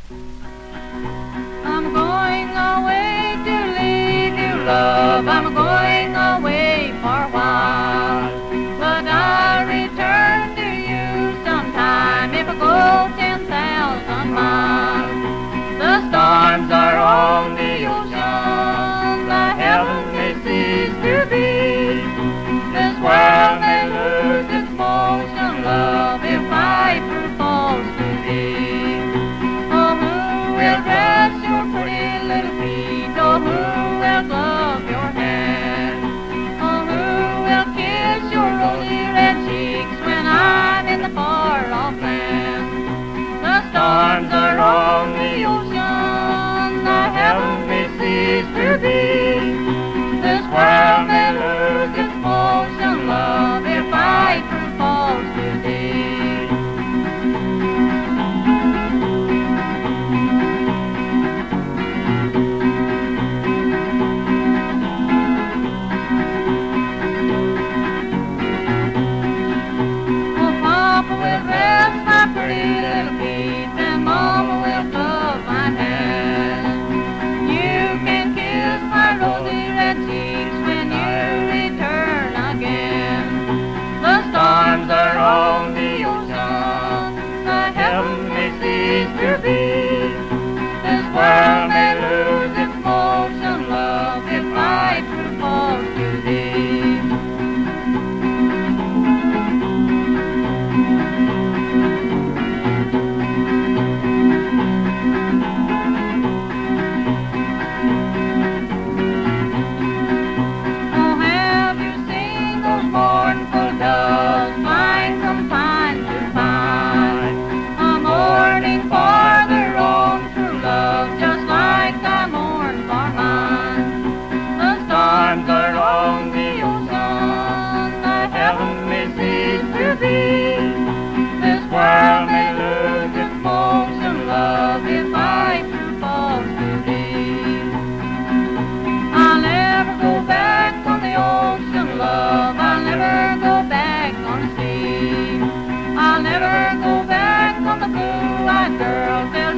I'm going away to leave you, love. I'm going away for a while. But I'll return to you sometime if I go 10,000 miles. The storms are on the ocean, the heavens may cease to be. This world may lose its motion, love, if I prove false to thee. Oh, who will dress your pretty little feet? Oh, who will glove your hand? Oh, who will kiss your rosy red cheeks when I'm in the far-off land? The storms are on the ocean, the heavens may cease to be. This world may lose its motion, love, if I prove false to thee. Papa will dress my pretty little feet, and Mama will glove my hand. You can kiss my rosy red cheeks when you return again. The storms are on the ocean, the heavens may cease to be. This world may lose its motion, love, if I prove false to thee. Mournful doves flying from pine to pine, a mourning for their own true love, just like I mourn for mine. The storms are on the ocean, the heavens may cease to be. This world may lose its motion, love, if I prove false to thee. I'll never go back on the ocean, love. I'll never go back on the sea. I'll never go back on the blue-eyed girl.